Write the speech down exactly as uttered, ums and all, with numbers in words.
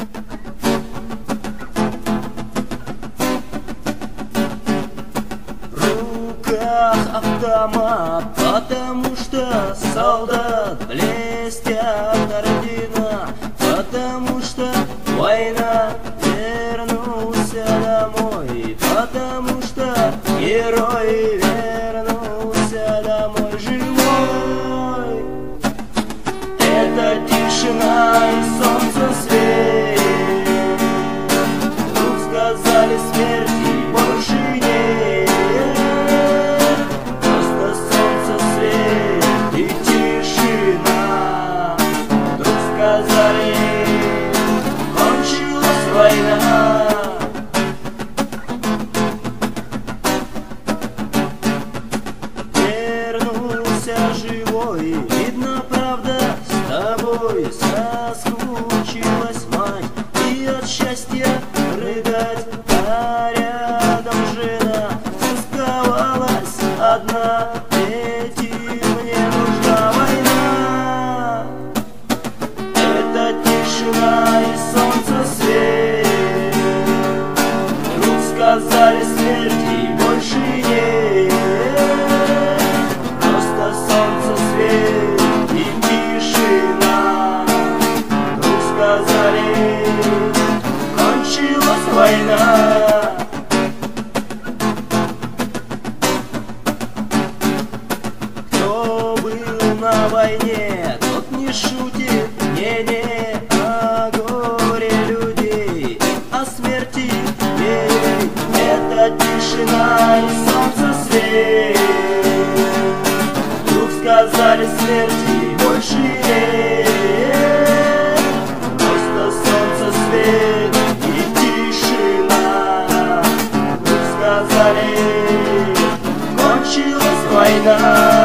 Автомат, потому что солдат блестят ордена, потому что война, вернулся домой, потому что герой вернулся домой живой. Это тишина и солнце свет, вдруг сказали смерти больше нет. Сказали, кончилась война. Вернулся живой, видно, правда, с тобой соскучилась мать, и от счастья рыдать, а рядом жена тосковалась одна. Этим мне нужна война. Тишина и солнце свет, вдруг сказали смерти больше нет. Просто солнце свет и тишина, вдруг сказали, кончилась война. Кто был на войне, тот не шутит, не-не. Это тишина и солнце свет, вдруг сказали смерти больше нет. Просто солнце свет и тишина, вдруг сказали, кончилась война.